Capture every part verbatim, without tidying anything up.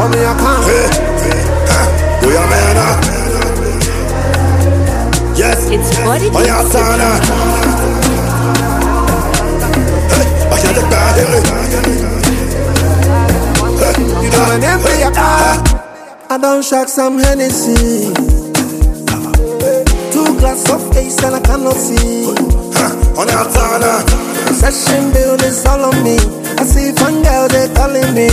but me I can't. Hey, hey, we are men. Yes, It's body on your son. Hey, I can't take back. You know my name for your car. I don't shock some Hennessy. Two glass of ace and I cannot see. On your son. Session build is all on me. I see fun girl, they calling me.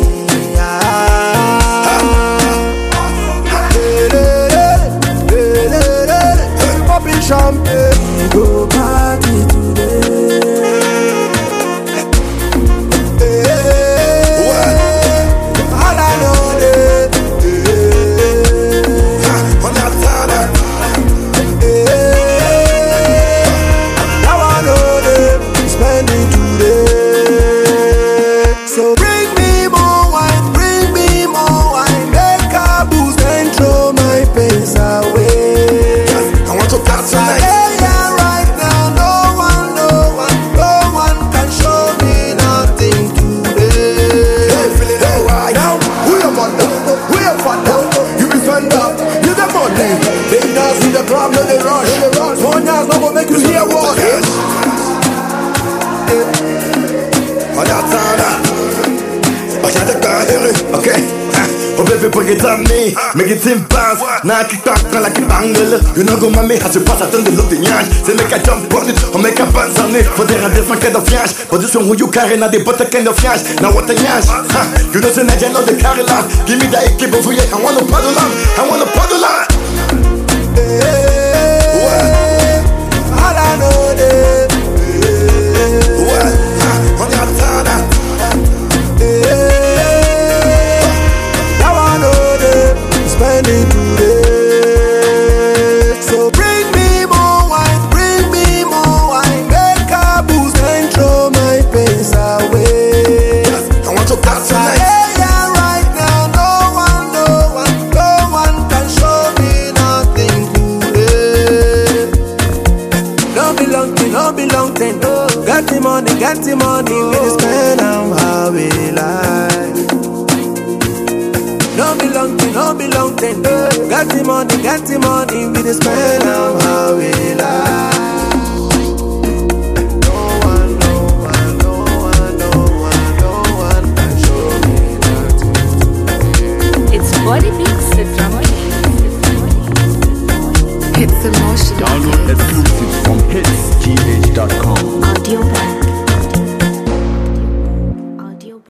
Popping champagne, go party today. All I know is On your son. now I know they spending today. So bring me more wine, bring me more wine. Make a boost and throw my pains away. I want to pass tonight. Yeah, yeah, right now, no one, no one, no one can show me nothing today. Hey, feel it alright. Now, who your mother? Who your father? You be spend up, you the money. They dance in the club, no they rush. One years no go make you hear what? Yes. On your son. I can't take back. Okay. Oh baby, bring it on me, make it in bounce. Now I kick back like a bangle. You know go mommy, has to pass at the look the yank. Say make a jump on it, or make a bounce on it. For there are different kind of yash. But this one who you carry now they butter kind of yash. Now what a yash, huh? You know say I know the carry lot. Give me that keep over here, I wanna paddle on, I wanna paddle on. All I know is What? Huh? On your son. now I know they spending today. So bring me more wine, bring me more wine. Make a boost and throw my pains away. I want to pass tonight. Yeah, yeah, right now, no one, no one, no one can show me nothing today. No be long thing, no be long thing. Got the money, got the money, we just spend on how we like. No be long thing, no be long thing. Got the money, got the money, we just spend on how we like.